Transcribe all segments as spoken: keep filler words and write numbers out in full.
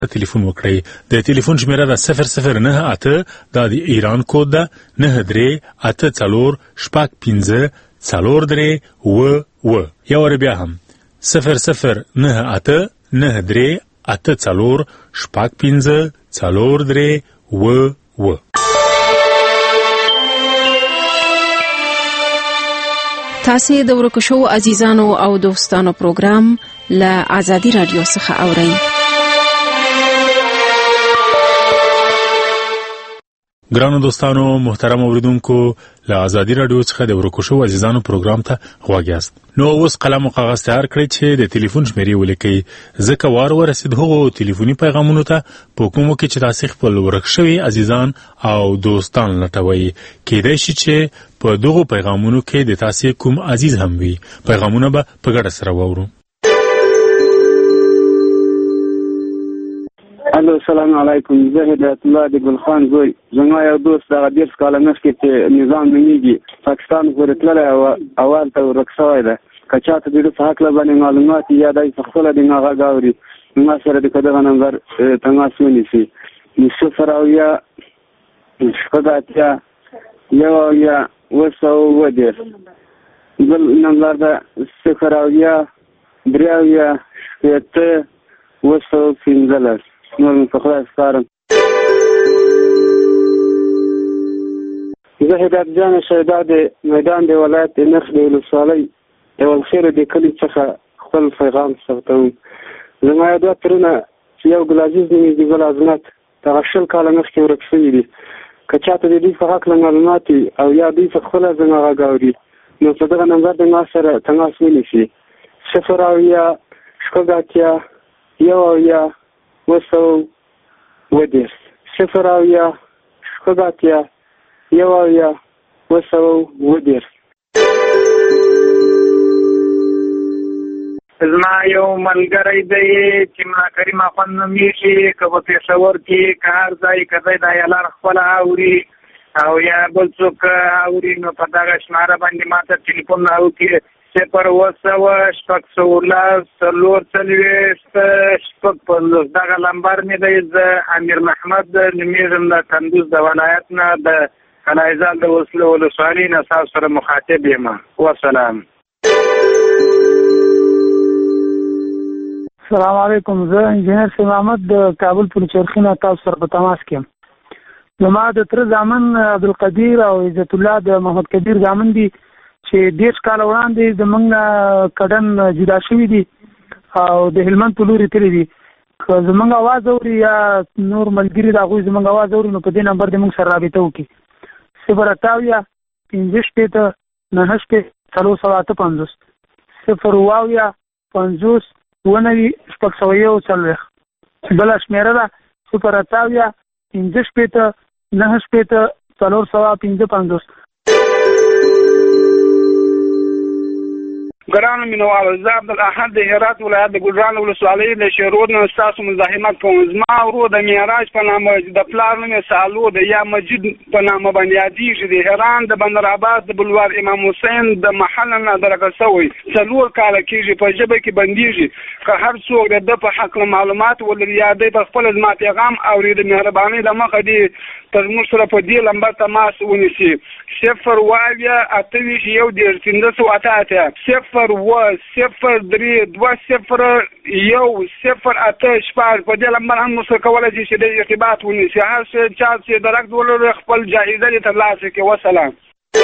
ټلیفون وکړئ. د ټلیفون شمیره ده صفر صفر نه اته، دا د ایران کود ده نه درې اته څلور شپږ پنځه څلور درې اوه اوه. یو وار بیا هم صفر صفر نه اته نه درې اته څلور شپږ پنځه څلور درې اوه اوه. تاسې د ورکو شوو عزیزانو او دوستانو پروګرام له آزادي رادیو څخه اورئ. ګرانو دوستانو، محترم اوریدونکو، له آزادي رادیو څخه د ورکو شوو عزیزانو پروګرام ته غوږ یاست. نو اوس قلم او کاغذ تیار کړئ چې د ټلیفون شمیرې ولیکئ، ځکه وار ورسید هغو ټلیفوني پیغامونو ته په کومو کې چې تاسې خپل ورک شوي عزیزان او دوستان لټوئ. کیدای شي چې په دغو پیغامونو کې د تاسې کوم عزیز هم وي. پیغامونه به په ګډه سره واورو. الو، السلام علیکم. زه هدایت الله د ګل خان زوی. زما یو دوست دغه دیرش کاله مخکې چې نظام نومیږي پاکستان پورې تللی او اول ته ورک شوی ده. که چاته د ده په هکله باندې معلومات یا دی په خپله د هغه غږ اوري، ما سره د که دغه نمبر تماس ونیسي. صفر اویا شپږ اتیا یو اویا اوه سوه اووه دېرش. بل نمبر ده صفر اویا درې اویا شپېته اوه سوه پنځلس. نور مې په خدای سپارم. زه هدایت جان شیدا د میدان د ولایت د نرخ د ولسوالۍ اولخیر د کلي څخه خپل پیغام ثبتوم. زما یو دوه ترونه چې یو ګلعزیز نومېږي، ګل عظمت، دغه شل کاله مخکې ورک شوي دي. که چاته د دوی په هکله معلومات وي او یا دوی په خپله زما غږ اوري، نو په دغه نمبر د ما سره تماس ونیسي. صفر اویا شپږ اتیا یو اویا اوه سوه اووه دېرش. صفر اویا شپږ اتیا یو اویا اوه سوه اووه دېرش. زما یو ملګری دی چې ملا کریم اخوند نومېږي، که په پېښور کې که هر ځای که دی دا یلار خپله اوري او یا بل څوک اوري، نو په دغه شماره باندې ما ته ټلیفون راوکړي. صفر اوه سوه شپږ سوه لس څلور څلوېښت شپږ پنځوس. دغه لمبر مې دی. زه امیر محمد نومېږم د کندوز د ولایت نه، د کلایزال د وسلو ولسوالۍ نه ستاسو سره مخاطب یم. وسلام. السلام علیکم. زه انجینر سیم احمد د کابل پل چرخي نه تاسو سره په تماس کې یم. زما د تره زامن عبدالقدیر او عزت الله د محمد کبیر زامن دي چې دېرش کاله وړاندې زموږ نه کډن جدا شوي دي او د هلمند په لوري تللي دي. که زموږ اواز اوري یا نور ملګري د هغوی زموږ اواز اوري، نو په دې نمبر د موږ سره رابطه وکړي. صفر اته اویا پنځه شپېته نهه شپېته څلور سوه اته پنځوس. صفر اوه اویا پنځوس اوه نوي شپږ سوه یو څلوېښت. بله شمېره ده صفر اته اویا پنځه شپېته نهه شپېته څلور سوه پنځه پنځوس. ګرانو مینوالو، زه عبدالاحد د هرات ولایت د ګلران ولسوالۍ د شیرود نه ستاسو مزاحمت کوم. زما ورور د معراج په نامه، د پلار نوم یې سالو د یا مجید په نامه باندې یادېږي. د هران د بندر عباس د بلوار امام حسین د محل نه درکه شوی څلور کاله کېږي، په ژبه کې بندېږي. که هر څوک د ده په هکله معلومات ولري یا دی په خپله زما پیغام اوري، د مهربانۍ له مخه دې تر موږ سره په دې لمبر تماس ونیسي. صفر اوه اویا اته ویشت یو دېرش پنځه سوه اته اتیا. صفر اوه صفر درې دوه صفر یو صفر اته شپږ. په دې لمبر هم موږ سره کولی شي چې د ارتباط ونیسي. هر څه چا چې درک ولري خپل جایزه دې ترلاسه کړي. وسلام.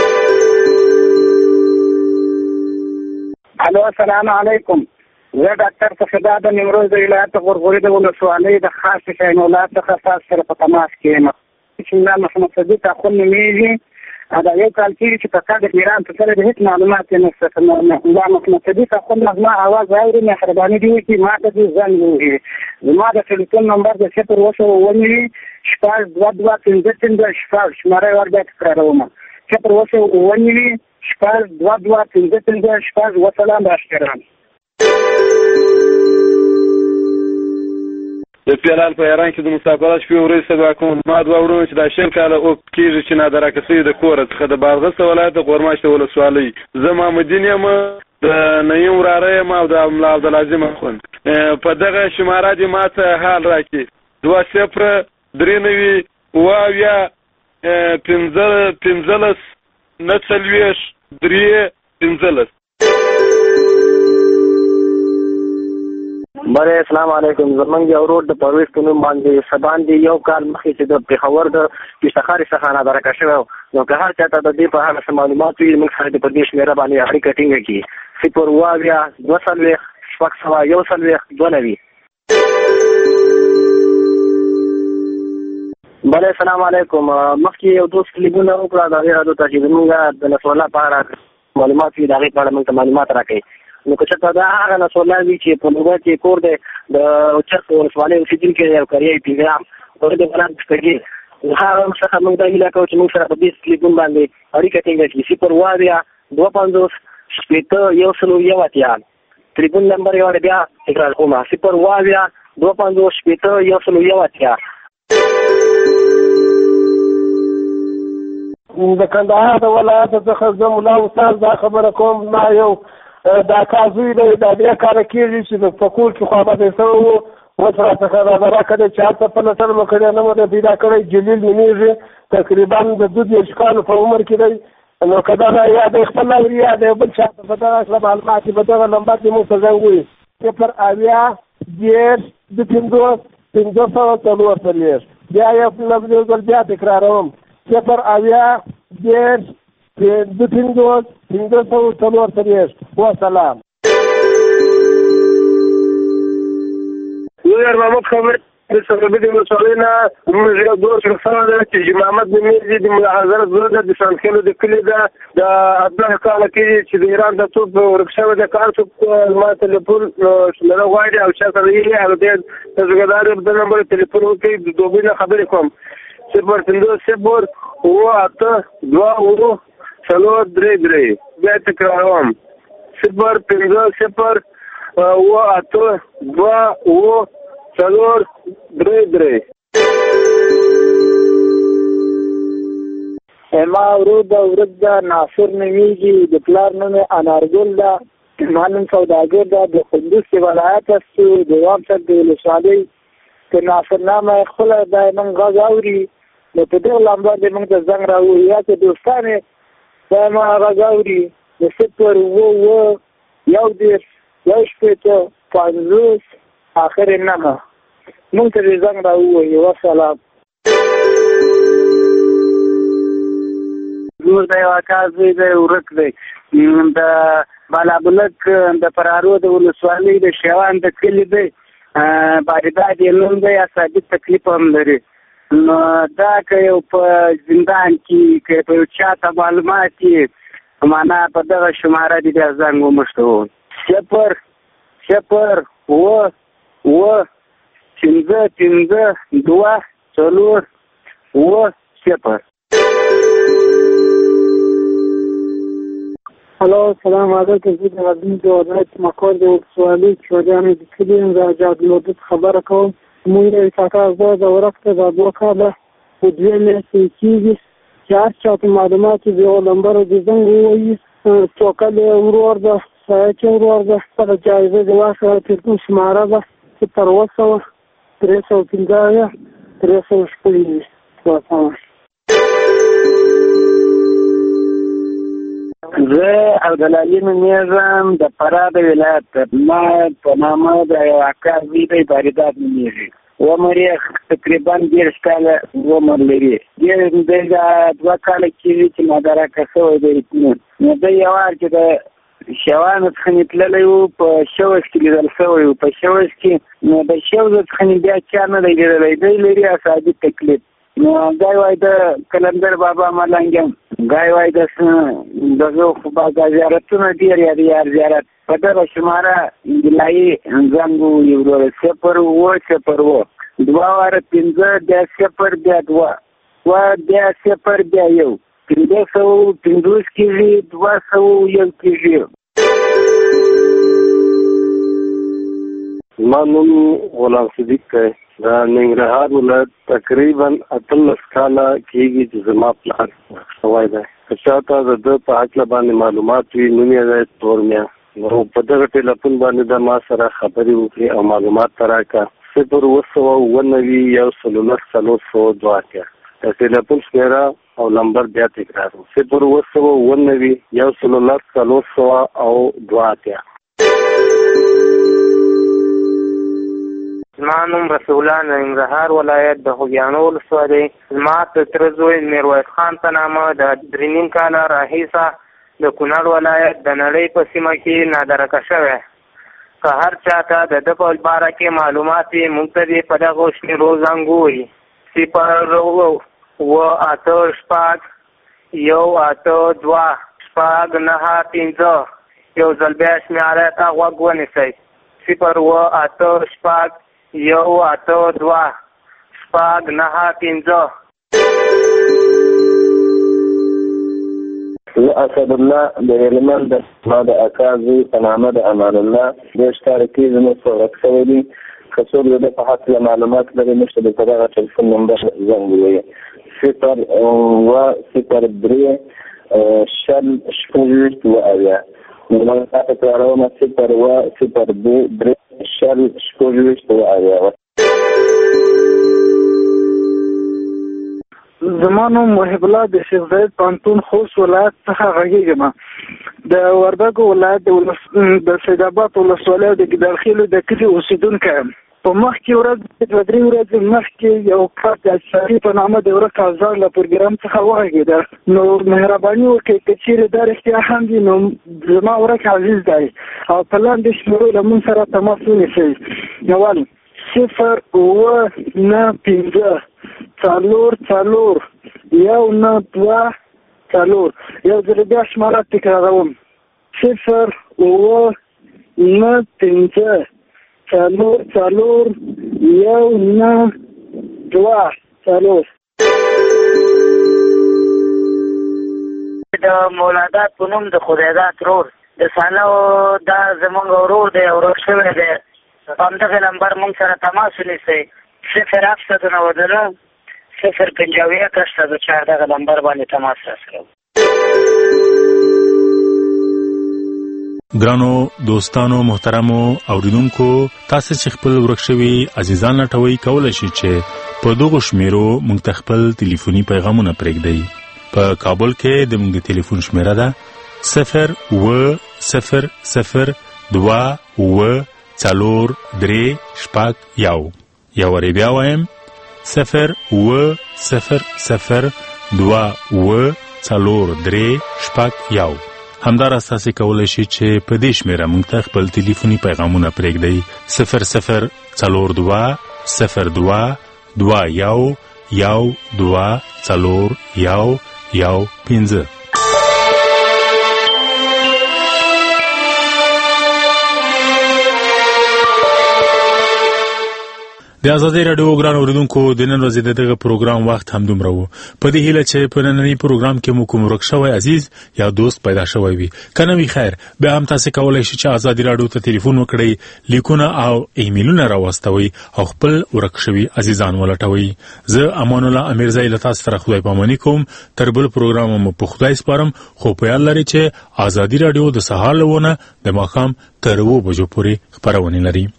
الو، السلام علیکم. زه ډاکټر فخرداد د نیمروز د ولایت غورغوري د ولسوالۍ د خاص شاهین ولایت څخه تاسو سره په تماس کې یم. چې ملا محمد صدیق اخوند نومېږي. دا یو کال کېږي چې په کال د ایران په سره د هېڅ معلومات یې نشته. ملا محمد صدیق اخوند زما اواز اوري، مهرباني دې وکړي ما ته دې زنګ ووهي. زما د ټلیفون نمبر د صفر اوه سوه اووه نوي شپږ دوه دوه پنځه پنځه شپږ. شماره یې ور بیا تکراروم. صفر اوه سوه اووه نوي شپږ دوه دوه پنځه پنځه شپږ. وسلام. باشکران. د پیرال په ایران کې د مسافرت شپې ورځ سبا کوم. ما دوه ورونه چې دا شل کاله او کېږي چې نادرکه سوي د کوره څخه د بادغیس ولایت د قورماشت ولسوالۍ. زه محمدین یم د نعیم وراره یم او د ملا عبدالعظیم اخوند. په دغه شماره دې ما ته حال راکړي دوه صفر درې نوي اوه اویا پنځلس نه څلوېښت درې پنځلس. بله السلام علیکم. زمونږ یو ورور د پرویز په نوم باندې سبان دی یو کال مخکې چې د پېښور د پیشتخاري څخه نادرکه شوی و، نو که هر چاته د دې په اړه څه معلومات وي موږ سره د په دې شمېره باندې اړیکه ټینګه کړي صفر اوه اویا دوه څلوېښت شپږ سوه یو څلوېښت دوه نوي. بله السلام علیکم. مخکې یو دوست لیدونه وکړه د هغې راډیو ته چې زمونږ د نصرالله په اړه معلومات وي د هغې په اړه موږ ته معلومات راکوي. نو که چېرته دا هغه نصرالله وي چې په لوګر کې کور دی د چرس ولسوالۍ اوسېدونکی دی او کریه پنځم هغه د بلان پښتګي هغه څخه موږ دا هیله کوو چې موږ سره په دې ټلیفون باندې اړیکه ټینګه کړي صفر اوه اویا دوه پنځوس شپېته یو سلو یو اتیا. ټلیفون نمبر یې وړې بیا تکرار کوم صفر اوه اویا دوه پنځوس شپېته یو سلو یو اتیا. د کندهار د ولایت څخه زه ملا استاد دا خبره کوم. ما یو دا کار زوی دی دا بیا کاره کېږي چې په کور کې خوابدی شوی و اوس راڅخه رابره کړی چې هلته په نسل مو کړی نه مو دی پیدا کړی جلیل نومېږي تقریبا د دوه دېرش کالو په عمر کې دی. نو که دغه یا د خپل نور یا د بل چا په دغه اصله معلومات په دغه نمبر کې موږ ته زنګ ووایي صفر اویا دېرش د پنځوس پنځه سوه څلور څلوېښت. بیا یو ځل بیا تکراروم صفر اویا دېرش د پنځوس پنځه سوه څلور څلوېښت. وسلام. یار محمد خبر د سربدي د ولسوالۍ نه موږ یو دوست رسول دی چې محمد نومېږي د ملا حضرت زوی ده د سانخیلو د کلي ده د اتلس کاله کې چې د ایران د توپ ورک شوی د کار څوک ما تلیفون لره غواړي او چا سره یې هغه دی تزګدار د نمبر تلیفون وکړي د دوبۍ نه خبرې کوم صفر پنځوس صفر اوه اته دوه اوه څلور درې درې. بیا تکراروم صفر پنځوس صفر اوه اته دوه اوه څلور درې درې. ما ورور د ورور د ناصر نومېږي د پلار نوم یې انارګل ده ما نوم سوداګر ده د قندوز کې ولایت است د وامسر د ولسوالۍ د ناصر نامه یې خپله دی موږ غږ اوري نو په دغه لمبر د موږ ته زنګ راووي یا که دوستان یې دا ما غږ اوري د صفر اوه اوه یو دېرش یو شپېته پنځوس آخر یې نهه موږ ته دې زنګ راووایي. وسلام. زموږ د یو اکا زوی دی ورک دی د بالابلک د فرارو د ولسوالۍ د شیوان د کلي دی باریداد یې نوم دی اعصابي تکلیف هم لري. نو دا که یو په زندان کې که په یو چا ته معلومات یې معنا په دغه شماره دې بیا زنګ وموښتو صفر صفر اوه اوه پنځه پنځه دوه څلور اوه صفر. هلو سلام علیکم. زه د غزني د ولایت مقر د ولسوالۍ چوریانو د کلي یم د حاجات لودت خبره کوم. موږ د کاکا زه د ورکته د دوه کاله په دوې میاشتې کېږي چې هر چا ته معلومات د یو نمبر د زنګ ووایي توکل یې ورور ده سایچ یې ورور ده خپله جایزه د واخله تلیفون شماره ده صفر اوه سوه درې سوه پنځه اویا درې سوه شپږ ویشت. زه عبدالعلي نومېږم د فراه د ولایت ما په نامه د یو اکا زوی دی باریداد نومېږي. عمر یې تقریبا دېرش کاله عمر لري. دی دا دوه کاله کېږي چې مدرکه شوی دی. نو دی یو وار چې د شیوانو څخه مې تللی و په شوز کې لیدل شوی و په شوز کې نو د شوز څخه مې بیا چا نه دی لیدلی دی لري اعصابي تکلیف. نو گای وای د کلندر بابا ملنګم گای وای د دغه خو باغ زیارتونه ډېر یاد یار زیارت په دغه شماره انجلایي زنګ ووایي صفر اوه صفر اوه دوه واره پنځه بیا صفر بیا دوه دوه بیا صفر بیا یو پنځه سوه پنځوس کېږي دوه سوه یو کېږي. ما نوم غلام صدیق دی د ننګرهار ولایت تقریبا اتلس کاله کېږي چې زما پلار شوی دی. که چا ته د ده په هکله باندې معلومات وي نوم یې دی تورمیا نو په دغه ټلیفون باندې د ما سره خبرې وکړي او معلومات راکړه. صفر اوه سوه اووه نوي یو سل لس څلور سوه دوه اتیا د ټلیفون شمیره او نمبر بیا تکرار و. صفر اوه سوه اووه نوي یو سل لس څلور سوه او دوه اتیا. زما نوم رسول الله ننګرهار ولایت د خوږیاڼو ولسوالۍ. زما د تره زوی میرویس خان په نامه د درې نیم کاله راهیسه د کونړ ولایت د نړۍ په سیمه کې نادرکه شوی. که هر چاته د ده په باره کې معلومات وي موږ ته دې په دغو شمېرو زنګ ووهي. صفر اوه اته شپږ یو اته دوه شپږ نهه پنځه یو ځل بیا شمېره ته غوږ ونیسئ. صفر اوه اته شپږ یو اته دوه شپږ نهه پنځه. زه اسد الله د هلمند د ما د اکا زوی په نامه د امان الله دېرش تاریخي زموږ څخه ورک شوی دی. که څوک د ده په هکله معلومات لري موږ ته د دغه ټلیفون نمبر زنګ ووایي. صفر اوه صفر درې شل شپږ ویشت اوه اویا. نو ما تاسو تکراروم صفر اوه صفر درې شل شپږ ویشت اوه اویا. زما نوم محب الله د شیخ زاید پانتون خوست ولایت څخه غږیږم. د وردګو ولایت د سید آباد ولسوالۍ د ګیدړخیلو د کلي اوسېدونکی یم. په مخکې ورځ دوه درې ورځې مخکې یو کس د اشرافي په نامه د ورک ازار له پروګرام څخه وغږېده. نو مهرباني وکړئ که چیرې دا رښتیا هم دي نو زما ورک عزیز دی او په لاندې شمېرو له موږ سره تماس ونیسئ. اول صفر اوه نه پنځه څلور څلور یو نه دوه څلور. یو ځل بیا شماره تکراروم. صفر اوه نه پنځه څلور څلور یو نه دوه څلور. د مولادات په نوم د خدایداد رور د سالو دا زمونږ ورور دی ورک شوی دی. په همدغه نمبر موږ سره تماس ونیسئ. صفر هفت سوه نود و نه صفر پنځه اویا اته سوه چار دغه نمبر باندې تماس راسره. ګرانو دوستانو محترمو اوریدونکو تاسو چې خپل ورک شوي عزیزان لټوي کولای شئ چې په دغو شمیرو موږ ته خپل ټلیفوني پیغامونه پرېږدئ. په کابل کې د موږ ټلیفون شمیره ده صفر اوه صفر صفر دوه اوه څلور درې شپږ یو. یو وارې بیا وایم صفر اوه صفر صفر دوه اوه څلور درې شپږ یو. همداراز تاسو کولی شئ چې په دې شمیره موږ ته خپل ټلیفوني پیغامونه پرېږدئ. صفر صفر څلور دوه صفر دوه دوه یو یو دوه څلور یو یو پنځه. د آزادۍ راډیو ګران اوریدونکو د نن ورځې دغه پروګرام وخت هم دومره و. په دې هیله چې په نننی پروګرام کې مو کوم ورک شوی عزیز یا دوست پیدا شوی وي. که نه وي خیر بیا هم تاسو کولی شئ چې آزادۍ راډیو ته ټلیفون وکړئ، لیکونه او ایمیلونه راواستوئ او خپل ورک شوي عزیزان ولټوئ. زه امان الله امیرزی له تاسو سره خدای پاماني کوم. تر بل پروګرام مو په خدای سپارم. خو په یاد لرئ چې آزادۍ راډیو د سهار له ونه د ماښام تر اوو بجو پورې خپرونې لري.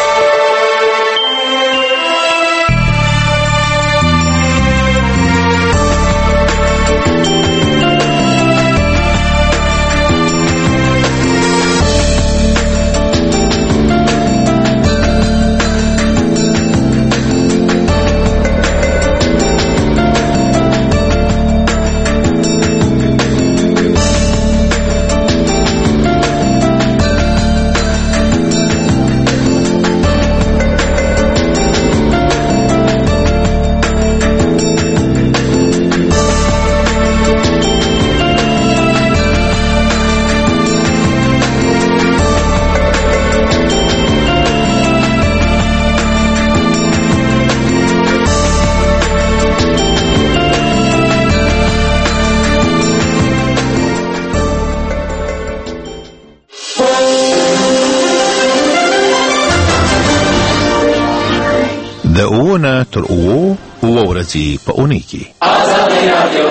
د اوونه تر اوو اوه ورځې په اونۍ کې آزادۍ راډیو.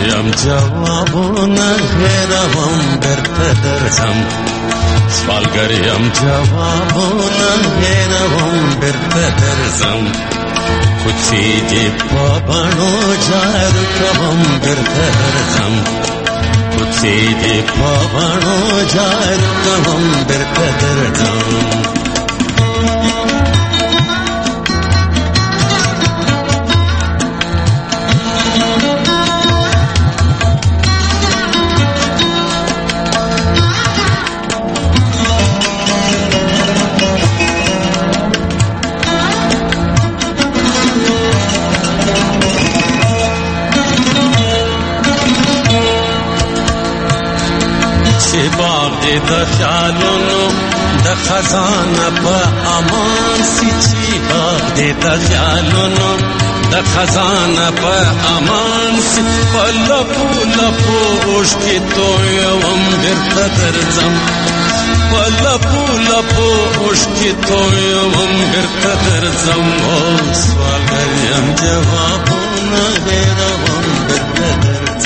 سوالګریم جوابونه هېروم بیرته درځم سوالګریم جوابونه هېروم بیرته درځم کوڅې دې په بڼو جارو کوم بیرته درځم کوڅې دې په بڼو جارو کوم بیرته درځم د خیالونو د خزانه په امان سي چې باغ دې د خیالونو د خزانه په امان سي په لپو لپو اوښکې تویوم بیرته درځم په لپو لپو اوښکې تویوم بیرته درځم او سوالګر یم جوابونه هېروم بیرته درځم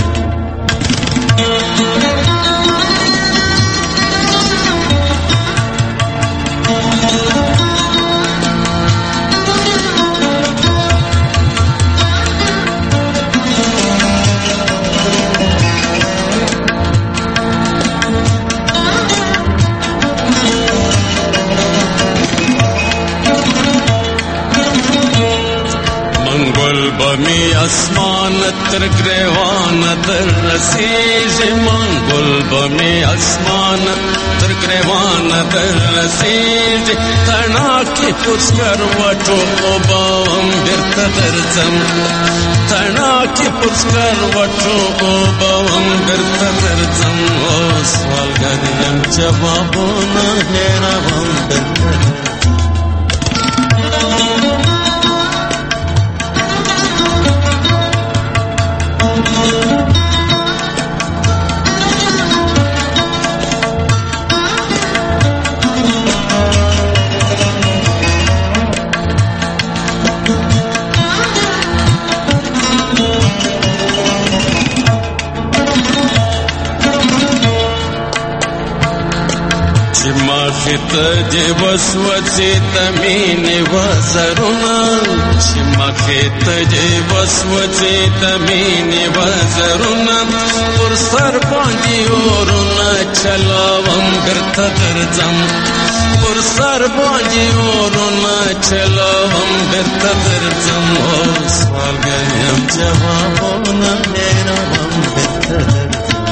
بمی اسمان تر گریوان در رسیږي منګل بمی اسمان تر گریوان در رسیږي تڼا کې پوسکر وټو اوبم بیرته درځم تڼا کې پوسکر وټو اوبم بیرته درځم او سوالګر یم جوابونه هېروم بیرته تجي وسوسې تمینې وزرونه چې مخې تجي وسوسې تمینې وزرونه پر سر باندې اورونه چلاوم بیرته درځم پر سر باندې اورونه چلاوم بیرته درځم او سوالګر یم جوابونه هېروم بیرته درځم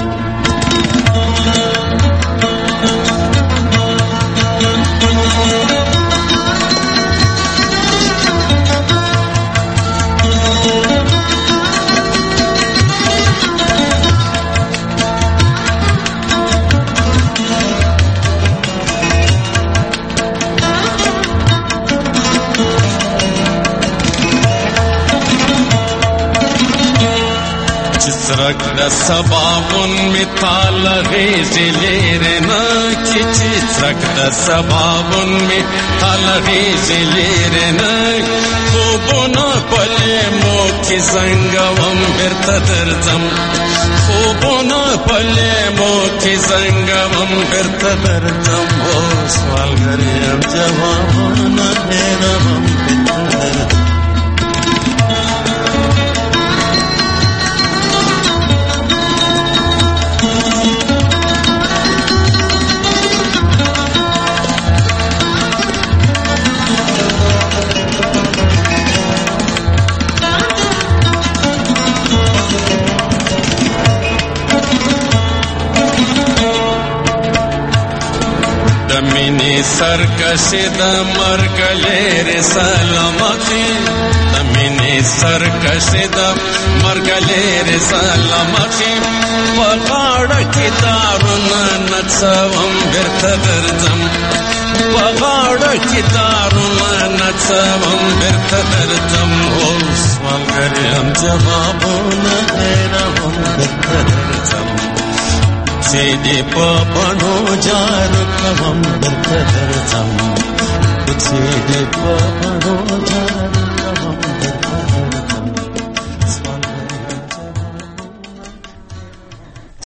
څرک د سباون می تال غیزی لیرنا کی چی څرک د سباون می تال غیزی لیرنا خوبونه پلې مو کی زنګوم بیرته درځم خوبونه پلې مو کی زنګوم بیرته درځم او سوالګر یم جوابونه هېروم بیرته درځم سرکشی د مرګ لري سلامتی د مینې سرکشی د مرګ لري سلامتی په غاړه کې دارونه نڅوم بیرته درځم په غاړه کې دارونه نڅوم بیرته درځم او سوالګر یم جوابونه هېروم بیرته درځم چې دې په بڼو جارو کوم بیرته درځم چې دې په بڼو جارو